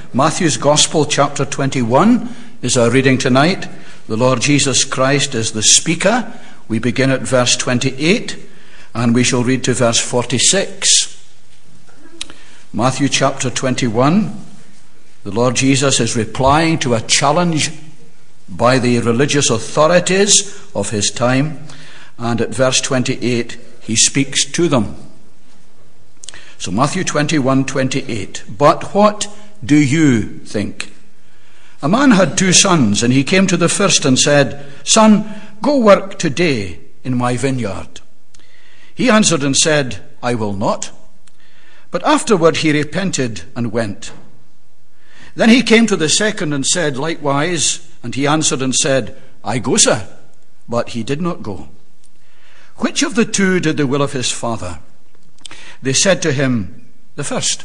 Matthew's Gospel, chapter 21, is our reading tonight. The Lord Jesus Christ is the speaker. We begin at verse 28, and we shall read to verse 46. Matthew chapter 21, the Lord Jesus is replying to a challenge by the religious authorities of his time, and at verse 28, he speaks to them. So Matthew 21:28. But what do you think? A man had 2 sons, and he came to the first and said, Son, go work today in my vineyard. He answered and said, I will not. But afterward he repented and went. Then he came to the second and said likewise, and he answered and said, I go, sir. But he did not go. Which of the 2 did the will of his father? They said to him, the first.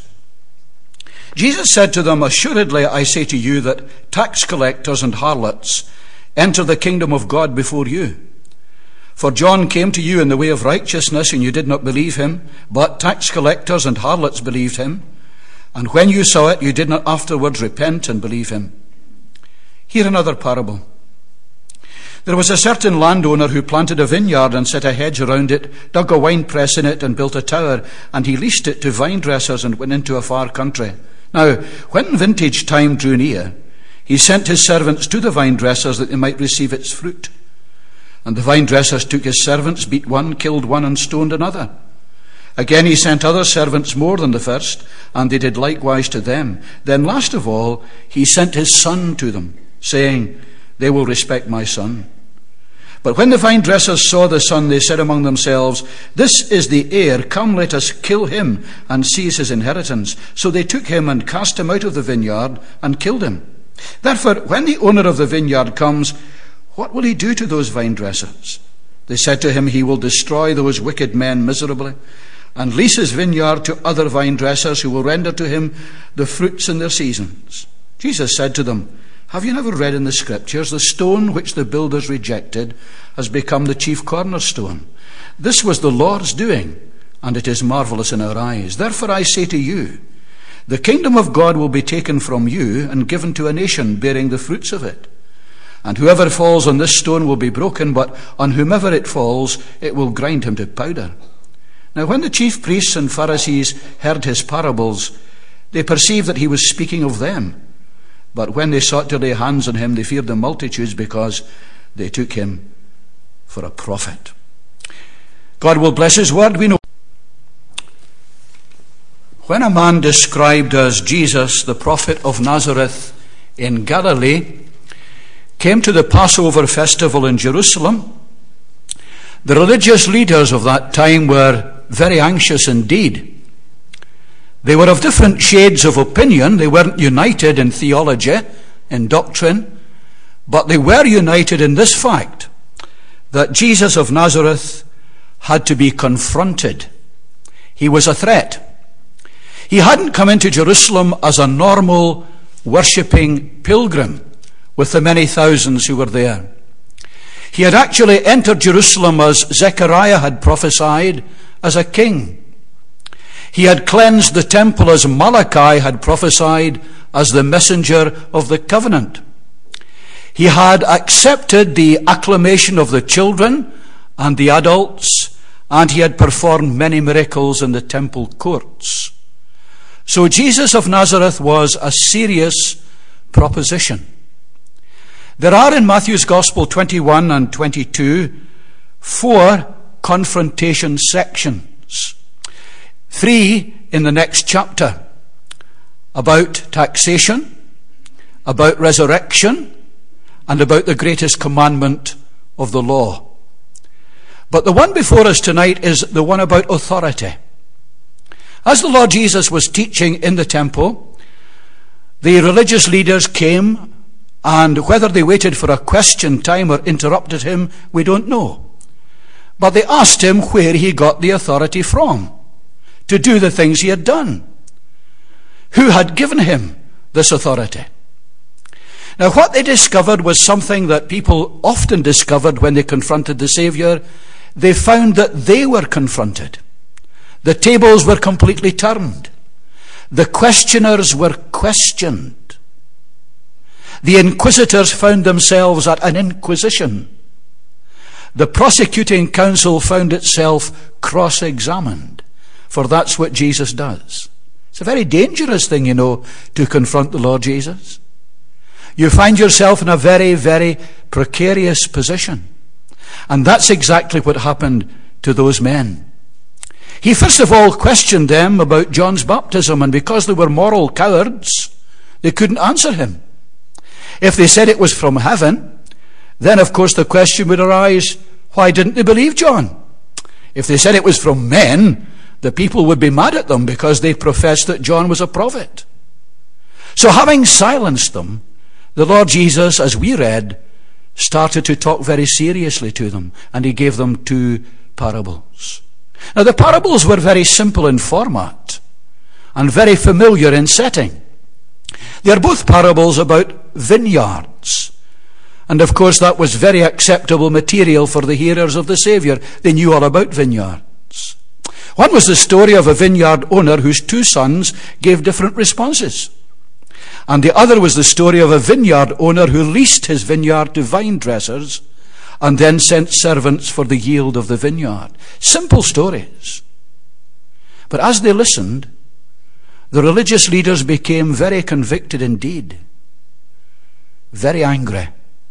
Jesus said to them, Assuredly I say to you that tax collectors and harlots enter the kingdom of God before you. For John came to you in the way of righteousness, and you did not believe him, but tax collectors and harlots believed him. And when you saw it, you did not afterwards repent and believe him. Hear another parable. There was a certain landowner who planted a vineyard and set a hedge around it, dug a winepress in it and built a tower, and he leased it to vine dressers and went into a far country. Now, when vintage time drew near, he sent his servants to the vine dressers that they might receive its fruit. And the vine dressers took his servants, beat one, killed one, and stoned another. Again he sent other servants more than the first, and they did likewise to them. Then last of all he sent his son to them, saying, They will respect my son. But when the vine dressers saw the son, they said among themselves, This is the heir, come let us kill him and seize his inheritance. So they took him and cast him out of the vineyard and killed him. Therefore, when the owner of the vineyard comes, what will he do to those vine dressers? They said to him, He will destroy those wicked men miserably, and lease his vineyard to other vine dressers who will render to him the fruits in their seasons. Jesus said to them, Have you never read in the Scriptures, the stone which the builders rejected has become the chief cornerstone? This was the Lord's doing, and it is marvelous in our eyes. Therefore I say to you, the kingdom of God will be taken from you and given to a nation bearing the fruits of it. And whoever falls on this stone will be broken, but on whomever it falls, it will grind him to powder. Now when the chief priests and Pharisees heard his parables, they perceived that he was speaking of them. But when they sought to lay hands on him, they feared the multitudes, because they took him for a prophet. God will bless his word. We know when a man described as Jesus, the prophet of Nazareth in Galilee, came to the Passover festival in Jerusalem, the religious leaders of that time were very anxious indeed. They were of different shades of opinion. They weren't united in theology, in doctrine, but they were united in this fact, that Jesus of Nazareth had to be confronted. He was a threat. He hadn't come into Jerusalem as a normal worshipping pilgrim with the many thousands who were there. He had actually entered Jerusalem, as Zechariah had prophesied, as a king. He had cleansed the temple, as Malachi had prophesied, as the messenger of the covenant. He had accepted the acclamation of the children and the adults, and he had performed many miracles in the temple courts. So Jesus of Nazareth was a serious proposition. There are in Matthew's Gospel 21 and 22 4 confrontation sections. 3 in the next chapter, about taxation, about resurrection, and about the greatest commandment of the law. But the one before us tonight is the one about authority. As the Lord Jesus was teaching in the temple, the religious leaders came, and whether they waited for a question time or interrupted him, we don't know. But they asked him where he got the authority from to do the things he had done. Who had given him this authority? Now, what they discovered was something that people often discovered when they confronted the Savior. They found that they were confronted. The tables were completely turned. The questioners were questioned. The inquisitors found themselves at an inquisition. The prosecuting counsel found itself cross-examined, for that's what Jesus does. It's a very dangerous thing, to confront the Lord Jesus. You find yourself in a very, very precarious position. And that's exactly what happened to those men. He first of all questioned them about John's baptism, and because they were moral cowards, they couldn't answer him. If they said it was from heaven, then of course the question would arise, why didn't they believe John? If they said it was from men, the people would be mad at them because they professed that John was a prophet. So having silenced them, the Lord Jesus, as we read, started to talk very seriously to them, and he gave them 2 parables. Now the parables were very simple in format and very familiar in setting. They are both parables about vineyards. And of course that was very acceptable material for the hearers of the Saviour. They knew all about vineyards. One was the story of a vineyard owner whose 2 sons gave different responses. And the other was the story of a vineyard owner who leased his vineyard to vine dressers and then sent servants for the yield of the vineyard. Simple stories. But as they listened, the religious leaders became very convicted indeed, very angry.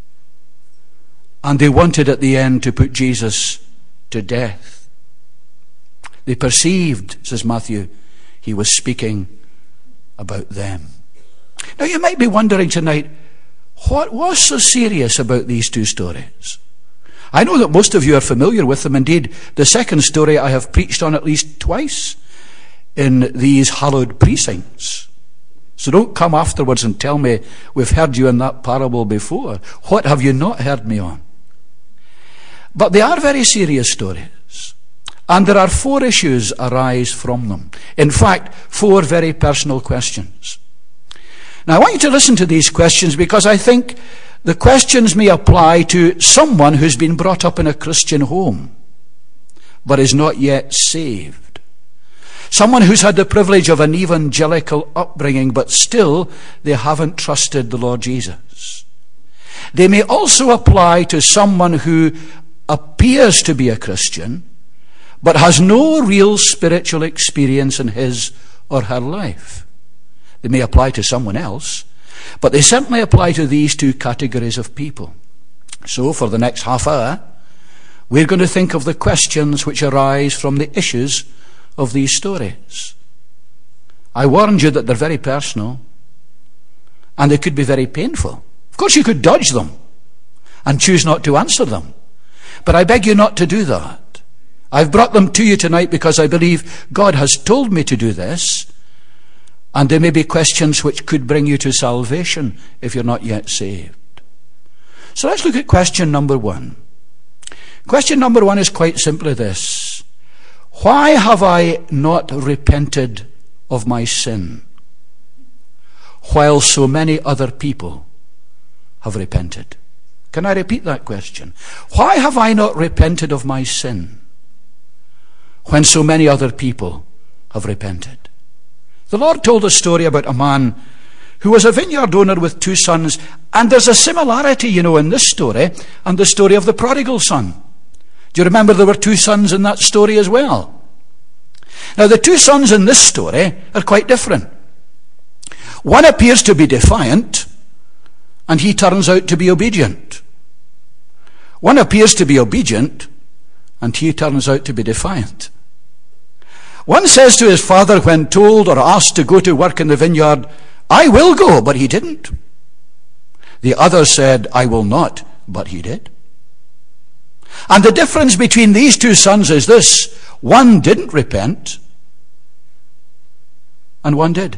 And they wanted at the end to put Jesus to death. They perceived, says Matthew, he was speaking about them. Now you might be wondering tonight, what was so serious about these 2 stories? I know that most of you are familiar with them. Indeed, the second story I have preached on at least twice in these hallowed precincts. So don't come afterwards and tell me we've heard you in that parable before. What have you not heard me on? But they are very serious stories. And there are 4 issues arise from them. In fact, 4 very personal questions. Now I want you to listen to these questions because I think the questions may apply to someone who's been brought up in a Christian home but is not yet saved. Someone who's had the privilege of an evangelical upbringing but still they haven't trusted the Lord Jesus. They may also apply to someone who appears to be a Christian but has no real spiritual experience in his or her life. They may apply to someone else, but they certainly apply to these 2 categories of people. So for the next half hour, we're going to think of the questions which arise from the issues of these stories. I warned you that they're very personal, and they could be very painful. Of course you could dodge them and choose not to answer them, but I beg you not to do that. I've brought them to you tonight because I believe God has told me to do this, and there may be questions which could bring you to salvation if you're not yet saved. So let's look at question number 1. Question number 1 is quite simply this: why have I not repented of my sin while so many other people have repented? Can I repeat that question? Why have I not repented of my sin when so many other people have repented? The Lord told a story about a man who was a vineyard owner with 2 sons, and there's a similarity, in this story and the story of the prodigal son. Do you remember there were 2 sons in that story as well? Now the 2 sons in this story are quite different. One appears to be defiant, and he turns out to be obedient. One appears to be obedient, and he turns out to be defiant. One says to his father when told or asked to go to work in the vineyard, "I will go," but he didn't. The other said, "I will not," but he did. And the difference between these 2 sons is this: one didn't repent, and one did.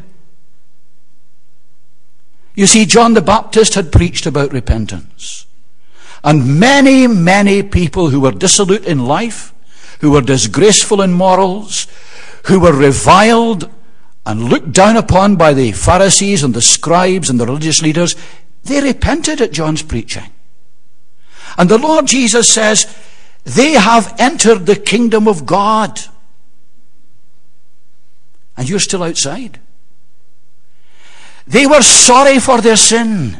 You see, John the Baptist had preached about repentance. And many, many people who were dissolute in life, who were disgraceful in morals, who were reviled and looked down upon by the Pharisees and the scribes and the religious leaders, they repented at John's preaching. And the Lord Jesus says, they have entered the kingdom of God. And you're still outside. They were sorry for their sin.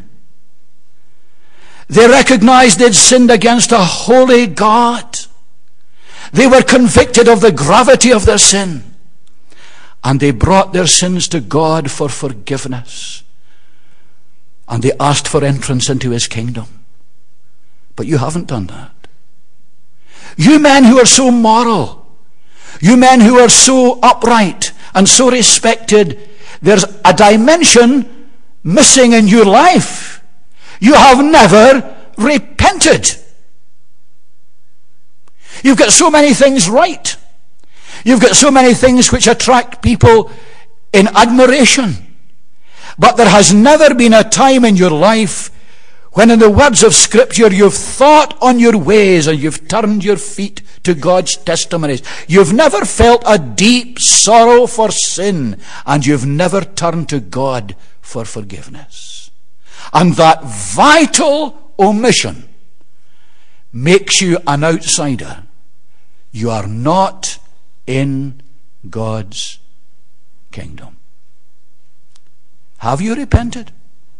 They recognized they'd sinned against a holy God. They were convicted of the gravity of their sin. And they brought their sins to God for forgiveness. And they asked for entrance into his kingdom. But you haven't done that. You men who are so moral, you men who are so upright and so respected, there's a dimension missing in your life. You have never repented. You've got so many things right. You've got so many things which attract people in admiration. But there has never been a time in your life when, in the words of Scripture, you've thought on your ways and you've turned your feet to God's testimonies. You've never felt a deep sorrow for sin, and you've never turned to God for forgiveness. And that vital omission makes you an outsider. You are not in God's kingdom. Have you repented?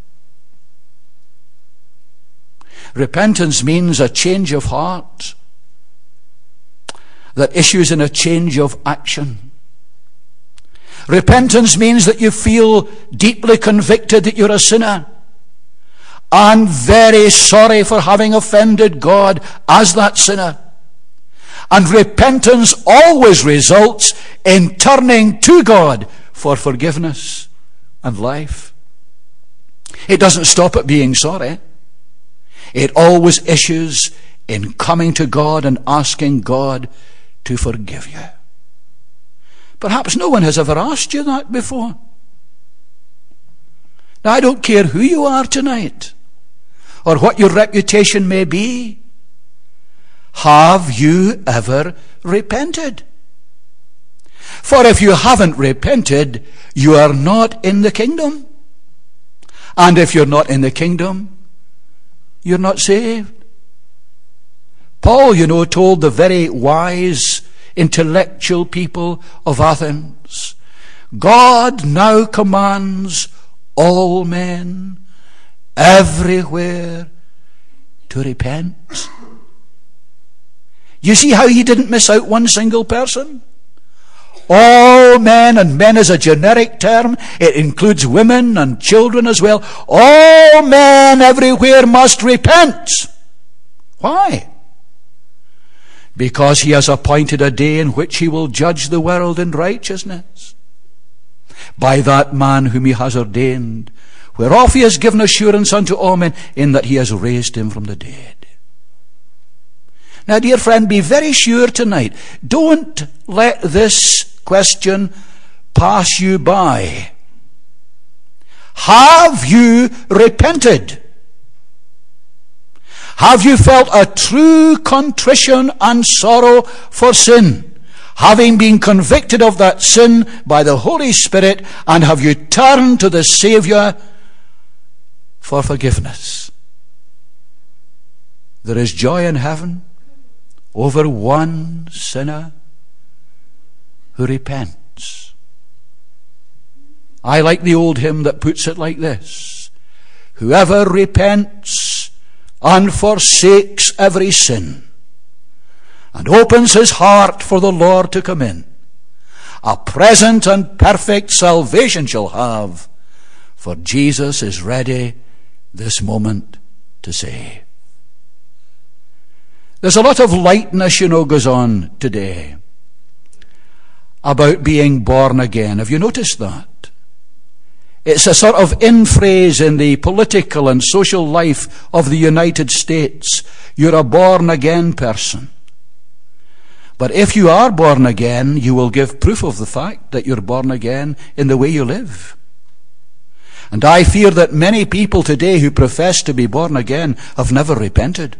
Repentance means a change of heart that issues in a change of action. Repentance means that you feel deeply convicted that you're a sinner and very sorry for having offended God as that sinner. And repentance always results in turning to God for forgiveness and life. It doesn't stop at being sorry. It always issues in coming to God and asking God to forgive you. Perhaps no one has ever asked you that before. Now, I don't care who you are tonight or what your reputation may be. Have you ever repented? For if you haven't repented, you are not in the kingdom. And if you're not in the kingdom, you're not saved. Paul, told the very wise, intellectual people of Athens, God now commands all men everywhere to repent. You see how he didn't miss out one single person? All men, and men is a generic term. It includes women and children as well. All men everywhere must repent. Why? Because he has appointed a day in which he will judge the world in righteousness by that man whom he has ordained, whereof he has given assurance unto all men, in that he has raised him from the dead. Now, dear friend, be very sure tonight. Don't let this question pass you by. Have you repented? Have you felt a true contrition and sorrow for sin, having been convicted of that sin by the Holy Spirit, and have you turned to the Saviour for forgiveness? There is joy in heaven over one sinner who repents. I like the old hymn that puts it like this: whoever repents and forsakes every sin and opens his heart for the Lord to come in, a present and perfect salvation shall have, for Jesus is ready this moment to save. There's a lot of lightness, goes on today about being born again. Have you noticed that? It's a sort of in-phrase in the political and social life of the United States. You're a born-again person. But if you are born again, you will give proof of the fact that you're born again in the way you live. And I fear that many people today who profess to be born again have never repented.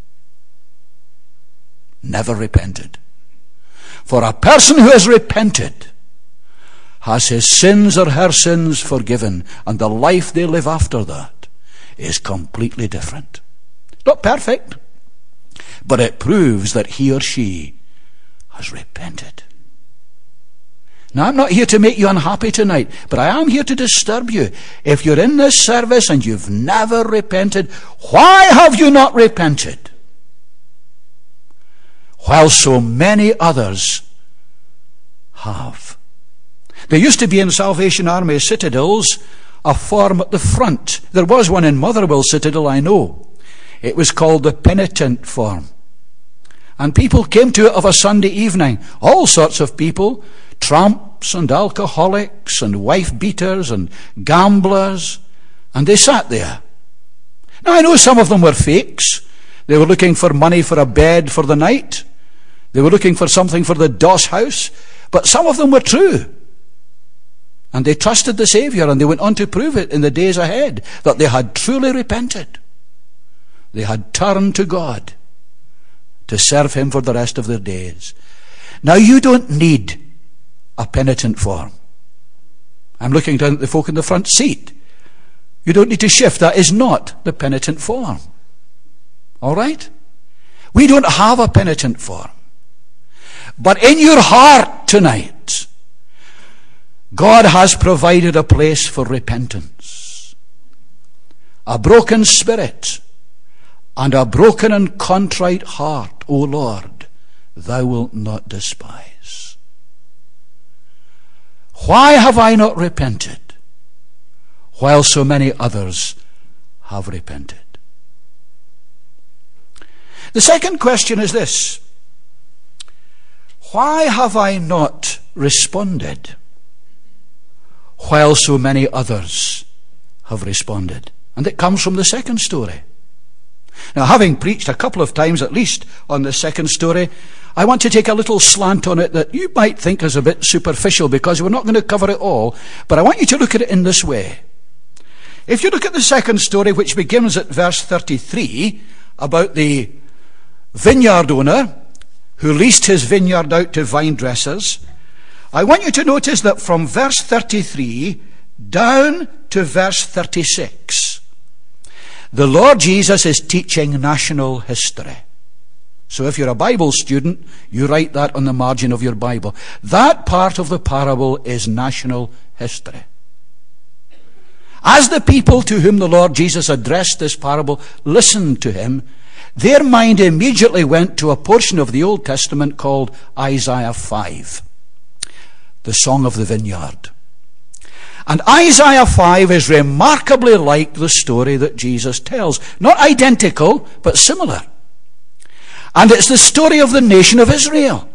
Never repented. For a person who has repented has his sins or her sins forgiven, and the life they live after that is completely different. Not perfect, but it proves that he or she has repented. Now, I'm not here to make you unhappy tonight, but I am here to disturb you. If you're in this service and you've never repented, why have you not repented? While so many others have. There used to be in Salvation Army citadels a form at the front. There was one in Motherwell Citadel, I know. It was called the penitent form. And people came to it of a Sunday evening. All sorts of people. Tramps and alcoholics and wife-beaters and gamblers. And they sat there. Now, I know some of them were fakes. They were looking for money for a bed for the night. They were looking for something for the doss house. But some of them were true. And they trusted the Saviour, and they went on to prove it in the days ahead, that they had truly repented. They had turned to God to serve Him for the rest of their days. Now, you don't need a penitent form. I'm looking down at the folk in the front seat. You don't need to shift. That is not the penitent form. All right? We don't have a penitent form. But in your heart tonight, God has provided a place for repentance. A broken spirit and a broken and contrite heart, O Lord, thou wilt not despise. Why have I not repented, while so many others have repented? The second question is this: why have I not responded, while so many others have responded? And it comes from the second story. Now, having preached a couple of times at least on the second story, I want to take a little slant on it that you might think is a bit superficial, because we're not going to cover it all, but I want you to look at it in this way. If you look at the second story, which begins at verse 33, about the vineyard owner who leased his vineyard out to vine dressers, I want you to notice that from verse 33 down to verse 36, the Lord Jesus is teaching national history. So if you're a Bible student, you write that on the margin of your Bible. That part of the parable is national history. As the people to whom the Lord Jesus addressed this parable listened to him, their mind immediately went to a portion of the Old Testament called Isaiah 5, the Song of the Vineyard. And Isaiah 5 is remarkably like the story that Jesus tells. Not identical, but similar. And it's the story of the nation of Israel.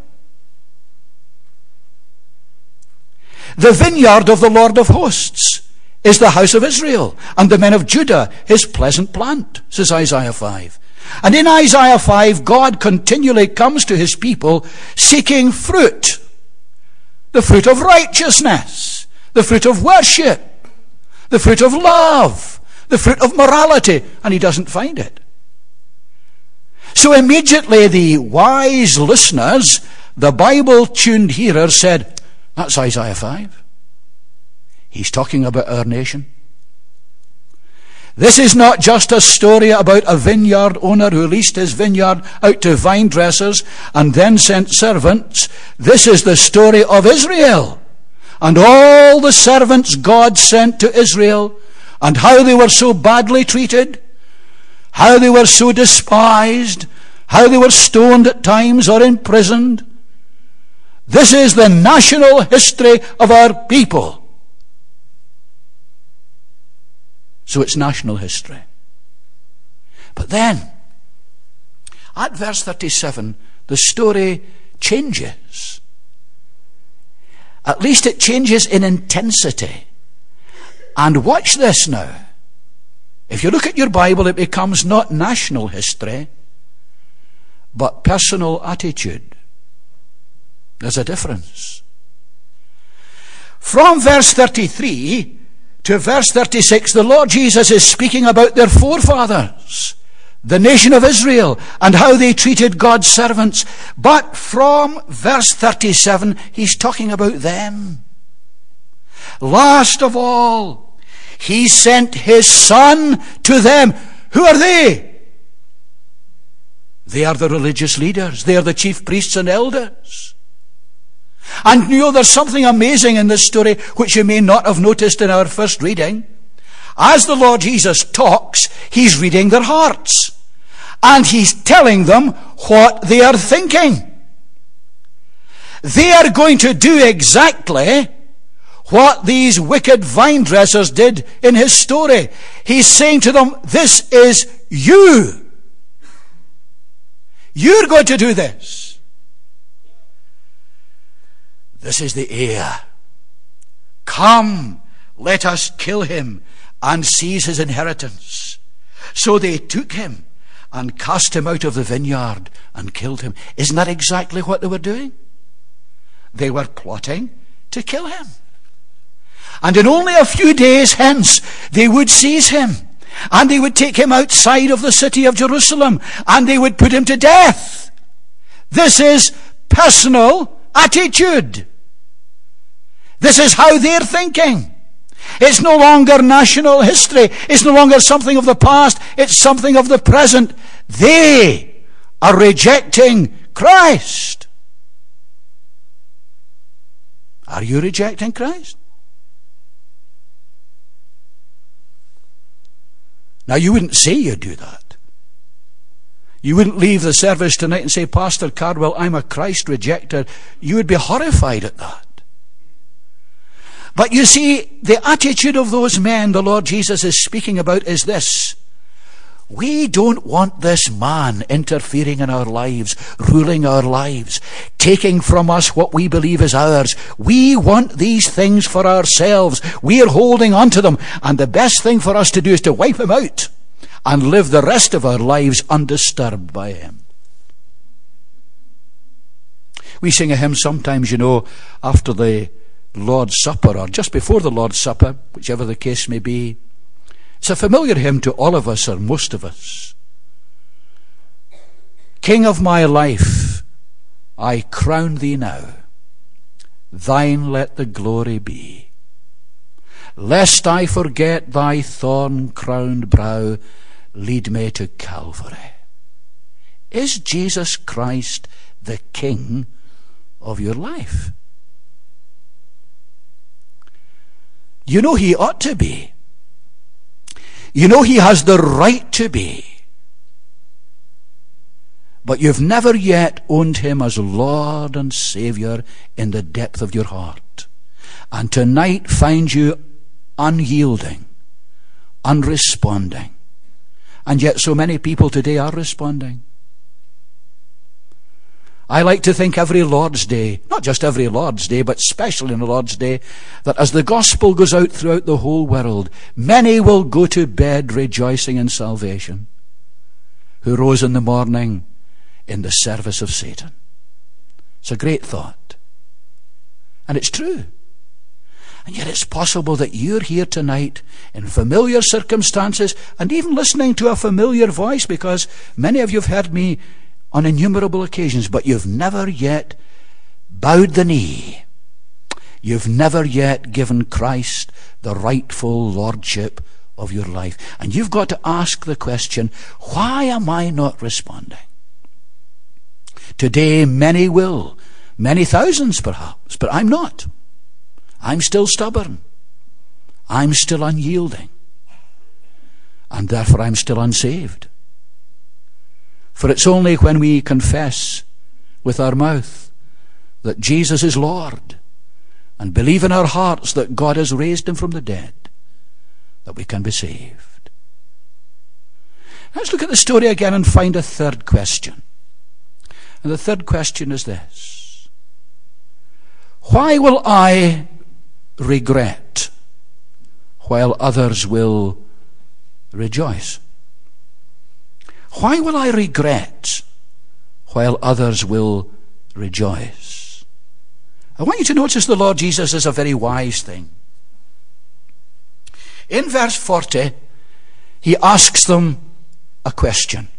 The vineyard of the Lord of hosts is the house of Israel, and the men of Judah his pleasant plant, says Isaiah 5. And in Isaiah 5, God continually comes to his people seeking fruit. The fruit of righteousness, the fruit of worship, the fruit of love, the fruit of morality, and he doesn't find it. So immediately the wise listeners, the Bible-tuned hearers, said, that's Isaiah 5. He's talking about our nation. This is not just a story about a vineyard owner who leased his vineyard out to vine dressers and then sent servants. This is the story of Israel and all the servants God sent to Israel, and how they were so badly treated, how they were so despised, how they were stoned at times or imprisoned. This is the national history of our people. So it's national history. But then, at verse 37, the story changes. At least it changes in intensity. And watch this now. If you look at your Bible, it becomes not national history, but personal attitude. There's a difference. From verse 33 to verse 36, the Lord Jesus is speaking about their forefathers, the nation of Israel, and how they treated God's servants. But from verse 37, he's talking about them. Last of all, he sent his Son to them. Who are they? They are the religious leaders. They are the chief priests and elders. And you know, there's something amazing in this story which you may not have noticed in our first reading. As the Lord Jesus talks, he's reading their hearts. And he's telling them what they are thinking. They are going to do exactly what these wicked vine dressers did in his story. He's saying to them, this is you. You're going to do this. This is the heir. Come, let us kill him and seize his inheritance. So they took him and cast him out of the vineyard and killed him. Isn't that exactly what they were doing? They were plotting to kill him. And in only a few days hence, they would seize him. And they would take him outside of the city of Jerusalem. And they would put him to death. This is personal attitude. This is how they're thinking. It's no longer national history. It's no longer something of the past. It's something of the present. They are rejecting Christ. Are you rejecting Christ? Now, you wouldn't say you do that. You wouldn't leave the service tonight and say, Pastor Cardwell, I'm a Christ rejecter. You would be horrified at that. But you see, the attitude of those men the Lord Jesus is speaking about is this. We don't want this man interfering in our lives, ruling our lives, taking from us what we believe is ours. We want these things for ourselves. We are holding on to them. And the best thing for us to do is to wipe him out and live the rest of our lives undisturbed by him. We sing a hymn sometimes, you know, after the Lord's Supper or just before the Lord's Supper, whichever the case may be. It's a familiar hymn to all of us, or most of us. King of my life, I crown thee now. Thine let the glory be. Lest I forget thy thorn-crowned brow, lead me to Calvary. Is Jesus Christ the King of your life? You know he ought to be. You know he has the right to be. But you've never yet owned him as Lord and Saviour in the depth of your heart. And tonight finds you unyielding, unresponding. And yet so many people today are responding. I like to think every Lord's Day, not just every Lord's Day, but especially on the Lord's Day, that as the gospel goes out throughout the whole world, many will go to bed rejoicing in salvation, who rose in the morning in the service of Satan. It's a great thought. And it's true. And yet it's possible that you're here tonight in familiar circumstances and even listening to a familiar voice, because many of you have heard me on innumerable occasions, but you've never yet bowed the knee. You've never yet given Christ the rightful lordship of your life. And you've got to ask the question, why am I not responding? Today many will, many thousands perhaps, but I'm not. I'm still stubborn. I'm still unyielding. And therefore I'm still unsaved. For it's only when we confess with our mouth that Jesus is Lord and believe in our hearts that God has raised him from the dead that we can be saved. Let's look at the story again and find a third question. And the third question is this. Why will I regret while others will rejoice? Why will I regret while others will rejoice? I want you to notice the Lord Jesus is a very wise thing. In verse 40, he asks them a question.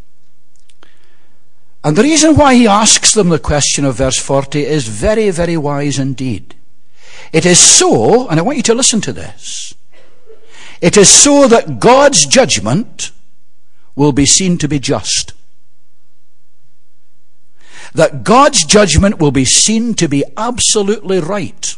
And the reason why he asks them the question of verse 40 is very, very wise indeed. It is so, and I want you to listen to this, it is so that God's judgment will be seen to be just. that God's judgment will be seen to be absolutely right.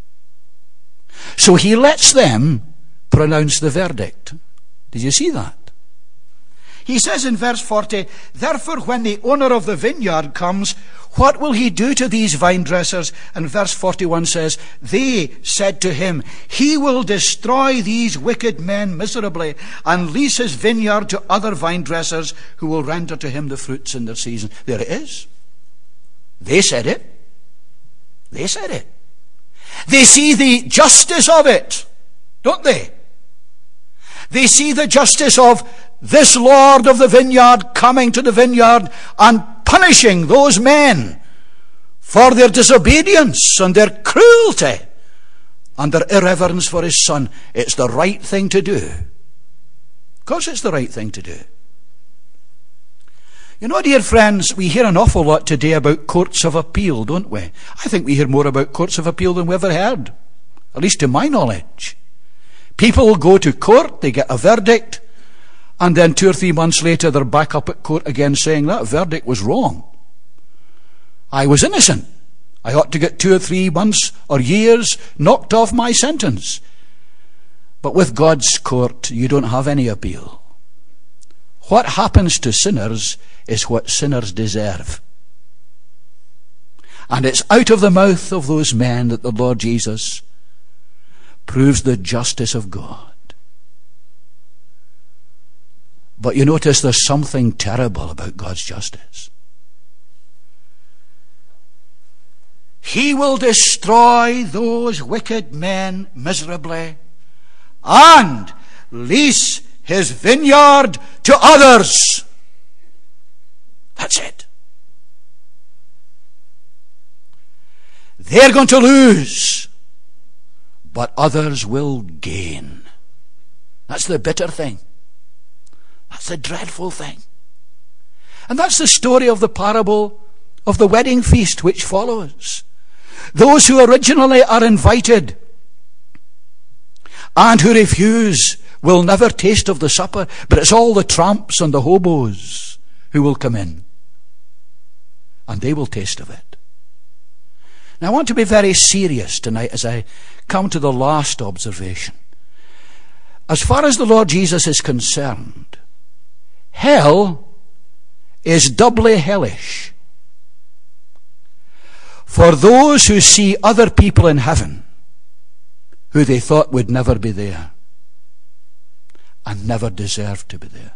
So he lets them pronounce the verdict. Did you see that? He says in verse 40, therefore when the owner of the vineyard comes, what will he do to these vine dressers? And verse 41 says, they said to him, he will destroy these wicked men miserably and lease his vineyard to other vine dressers who will render to him the fruits in their season. There it is. They said it. They said it. They see the justice of it, don't they? They see the justice of this Lord of the vineyard coming to the vineyard and punishing those men for their disobedience and their cruelty and their irreverence for his son. It's the right thing to do. Of course it's the right thing to do. You know, dear friends, we hear an awful lot today about courts of appeal, don't we? I think we hear more about courts of appeal than we ever heard, at least to my knowledge. People will go to court, they get a verdict, and then 2 or 3 months later they're back up at court again saying that verdict was wrong. I was innocent. I ought to get 2 or 3 months or years knocked off my sentence. But with God's court, you don't have any appeal. What happens to sinners is what sinners deserve. And it's out of the mouth of those men that the Lord Jesus proves the justice of God. But you notice there's something terrible about God's justice. He will destroy those wicked men miserably and lease his vineyard to others. That's it. They're going to lose, but others will gain. That's the bitter thing. That's the dreadful thing. And that's the story of the parable of the wedding feast which follows. Those who originally are invited and who refuse will never taste of the supper, but it's all the tramps and the hobos who will come in, and they will taste of it. Now I want to be very serious tonight as I come to the last observation. As far as the Lord Jesus is concerned, hell is doubly hellish for those who see other people in heaven who they thought would never be there and never deserved to be there.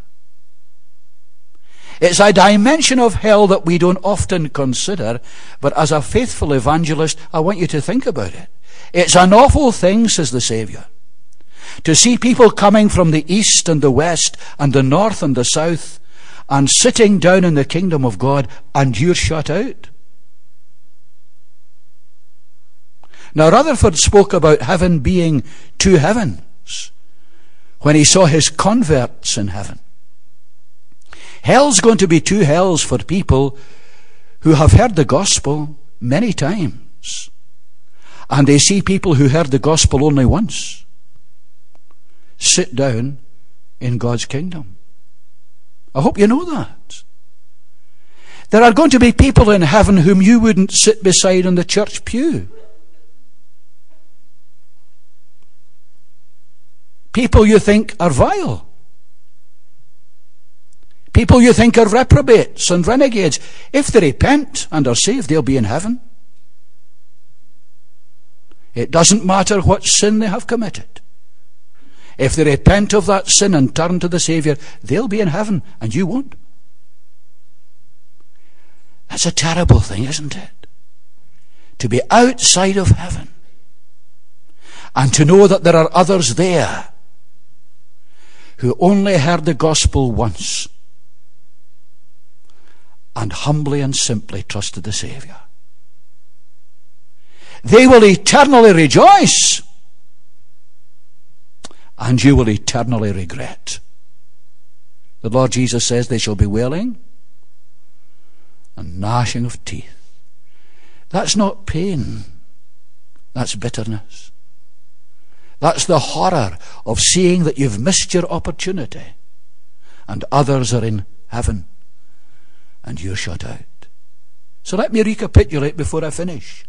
It's a dimension of hell that we don't often consider, but as a faithful evangelist, I want you to think about it. It's an awful thing, says the Saviour, to see people coming from the east and the west and the north and the south and sitting down in the kingdom of God, and you're shut out. Now Rutherford spoke about heaven being 2 heavens when he saw his converts in heaven. Hell's going to be 2 hells for people who have heard the gospel many times, and they see people who heard the gospel only once sit down in God's kingdom. I hope you know that. There are going to be people in heaven whom you wouldn't sit beside in the church pew. People you think are vile. People you think are reprobates and renegades. If they repent and are saved, they'll be in heaven. It doesn't matter what sin they have committed. If they repent of that sin and turn to the Saviour, they'll be in heaven and you won't. That's a terrible thing, isn't it? To be outside of heaven and to know that there are others there who only heard the gospel once and humbly and simply trusted the Saviour. They will eternally rejoice, and you will eternally regret. The Lord Jesus says they shall be wailing and gnashing of teeth. That's not pain. That's bitterness. That's the horror of seeing that you've missed your opportunity and others are in heaven and you're shut out. So let me recapitulate before I finish.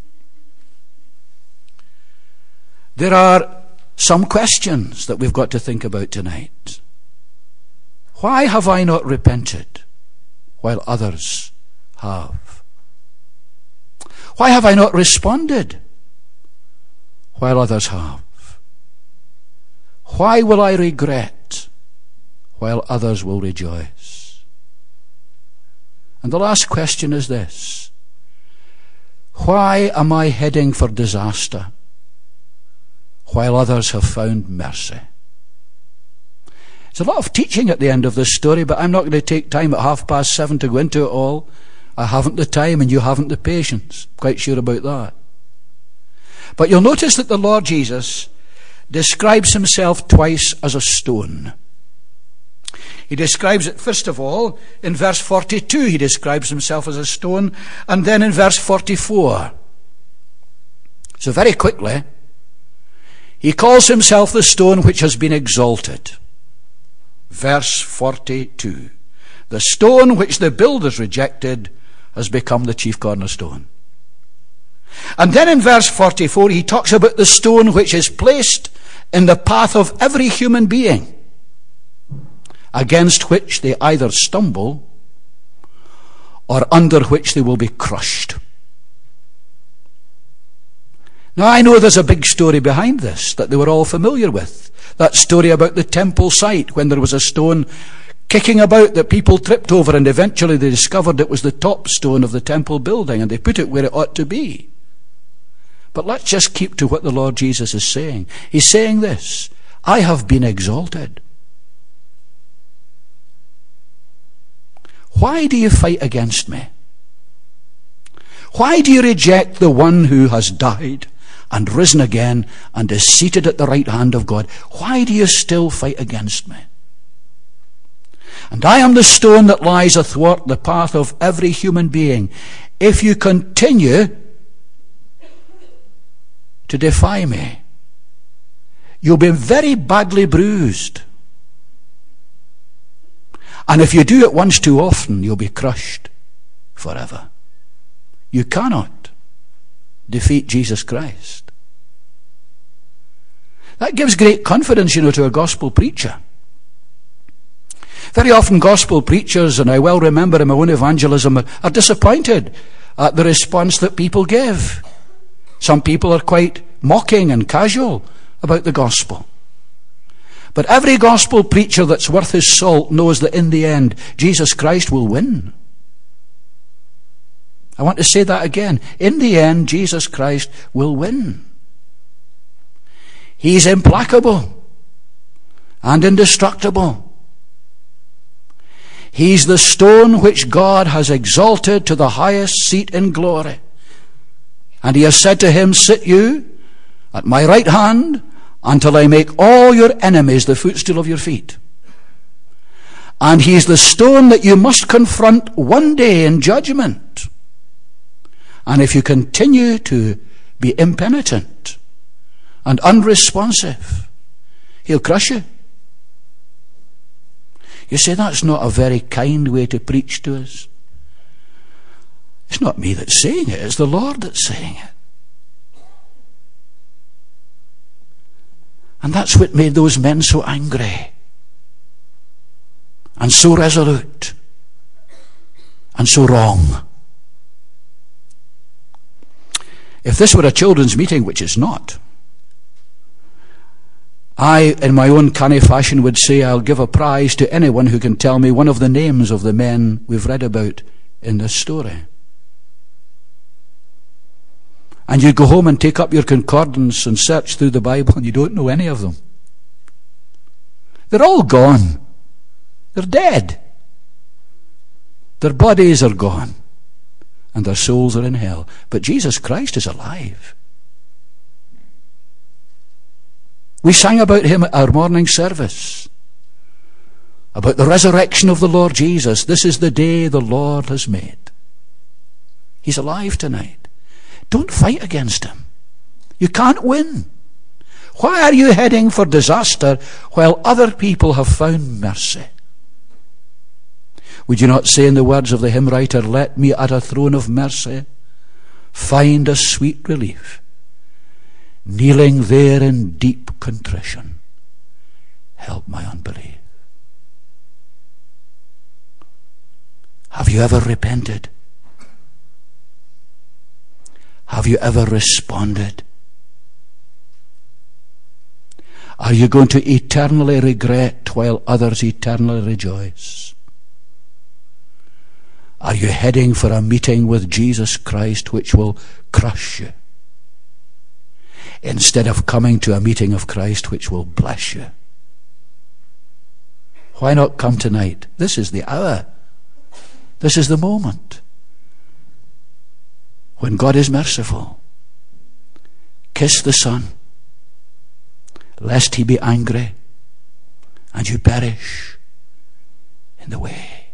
There are some questions that we've got to think about tonight. Why have I not repented while others have? Why have I not responded while others have? Why will I regret while others will rejoice? And the last question is this: why am I heading for disaster while others have found mercy? There's a lot of teaching at the end of this story, but I'm not going to take time at 7:30 to go into it all. I haven't the time and you haven't the patience. Quite sure about that. But you'll notice that the Lord Jesus describes himself twice as a stone. He describes it, first of all, in verse 42, he describes himself as a stone, and then in verse 44. So very quickly, he calls himself the stone which has been exalted. Verse 42. The stone which the builders rejected has become the chief cornerstone. And then in verse 44, he talks about the stone which is placed in the path of every human being, against which they either stumble or under which they will be crushed. Now I know there's a big story behind this that they were all familiar with. That story about the temple site when there was a stone kicking about that people tripped over, and eventually they discovered it was the top stone of the temple building and they put it where it ought to be. But let's just keep to what the Lord Jesus is saying. He's saying this: I have been exalted. Why do you fight against me? Why do you reject the one who has died and risen again and is seated at the right hand of God? Why do you still fight against me? And I am the stone that lies athwart the path of every human being. If you continue to defy me, you'll be very badly bruised. And if you do it once too often, you'll be crushed forever. You cannot defeat Jesus Christ. That gives great confidence, to a gospel preacher. Very often gospel preachers, and I well remember in my own evangelism, are disappointed at the response that people give. Some people are quite mocking and casual about the gospel. But every gospel preacher that's worth his salt knows that in the end, Jesus Christ will win. I want to say that again. In the end, Jesus Christ will win. He's implacable and indestructible. He's the stone which God has exalted to the highest seat in glory. And he has said to him, sit you at my right hand until I make all your enemies the footstool of your feet. And he's the stone that you must confront one day in judgment. And if you continue to be impenitent and unresponsive, he'll crush you. You say, that's not a very kind way to preach to us. It's not me that's saying it, it's the Lord that's saying it. And that's what made those men so angry and so resolute and so wrong. If this were a children's meeting, which it's not, I, in my own canny fashion, would say I'll give a prize to anyone who can tell me one of the names of the men we've read about in this story. And you go home and take up your concordance and search through the Bible and you don't know any of them. They're all gone. They're dead. Their bodies are gone and their souls are in hell. But Jesus Christ is alive. We sang about him at our morning service, about the resurrection of the Lord Jesus. This is the day the Lord has made. He's alive tonight. Don't fight against him. You can't win. Why are you heading for disaster while other people have found mercy? Would you not say in the words of the hymn writer, let me at a throne of mercy find a sweet relief, kneeling there in deep contrition, help my unbelief. Have you ever repented? Have you ever responded? Are you going to eternally regret while others eternally rejoice? Are you heading for a meeting with Jesus Christ which will crush you, instead of coming to a meeting of Christ which will bless you? Why not come tonight? This is the hour. This is the moment when God is merciful. Kiss the Son, lest he be angry and you perish in the way.